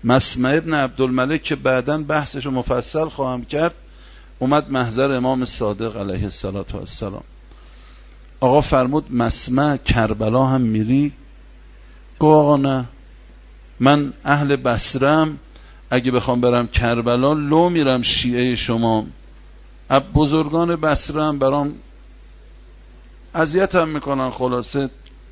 مسمع ابن عبدالملک که بعداً بحثش رو مفصل خواهم کرد، اومد محضر امام صادق علیه السلام. آقا فرمود مسمع کربلا هم میری؟ گفت آقا نه، من اهل بصره‌ام، اگه بخوام برم کربلا لو میرم شیعه شما، بزرگان بصره هم برام اذیتم میکنن، خلاصه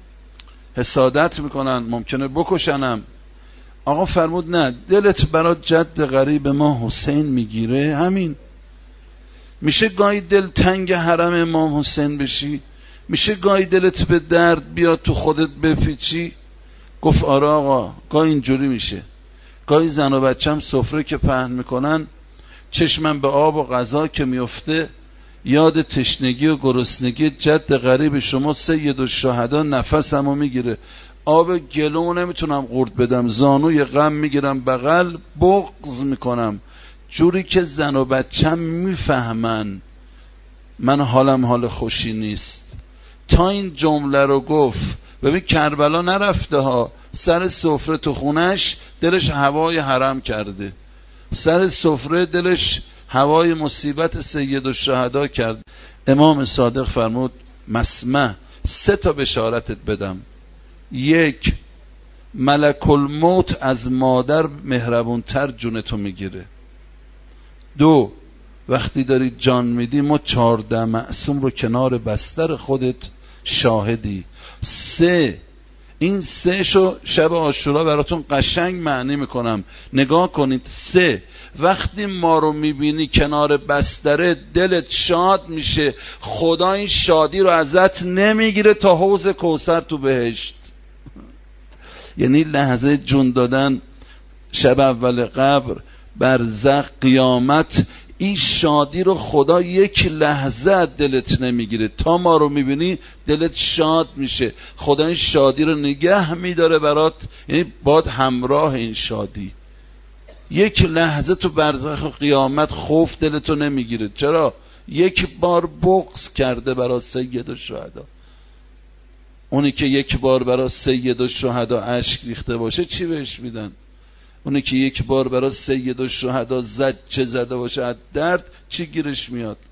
حسادت میکنن، ممکنه بکشنم. آقا فرمود نه، دلت برای جد غریب ما حسین میگیره، همین میشه گاهی دل تنگ حرم امام حسین بشی، میشه گاهی دلت به درد بیاد تو خودت بپیچی. گفت آره آقا، گاهی اینجوری میشه، گاهی زن و بچم سفره که پهن میکنن، چشمم به آب و غذا که میفته، یاد تشنگی و گرسنگی جد غریب شما سید الشهدا نفسمو میگیره، آب گلو نمیتونم قورت بدم، زانوی غم میگیرم بغل، بغض میکنم، جوری که زن و بچم میفهمن من حالم حال خوشی نیست. تا این جمله رو گفت، ببین کربلا نرفته ها، سر سفره تو خونش دلش هوای حرم کرده، سر سفره دلش هوای مصیبت سید الشهدا کرد. امام صادق فرمود مسمع 3 بشارتت بدم. 1، ملک الموت از مادر مهربونتر جونتو میگیره. 2، وقتی داری جان میدی ما 14 معصوم رو کنار بستر خودت شاهدی. 3، این 3 شو شب عاشورا براتون قشنگ معنی میکنم، نگاه کنید. 3، وقتی ما رو میبینی کنار بستره دلت شاد میشه، خدا این شادی رو ازت نمیگیره تا حوض کوثر تو بهشت. یعنی لحظه جون دادن، شب اول قبر، برزخ، قیامت، این شادی رو خدا یک لحظه دلت نمیگیره، تا ما رو میبینی دلت شاد میشه، خدا این شادی رو نگه میداره برات، یعنی باد همراه این شادی. یک لحظه تو برزخ و قیامت خوف دلتو نمیگیره. چرا؟ 1 بار بغض کرده برای سید الشهدا. اونی که 1 بار برای سید الشهدا اشک ریخته باشه چی بهش میدن؟ اونی که 1 بار برای سید الشهدا زجه زده باشه از درد چی گیرش میاد؟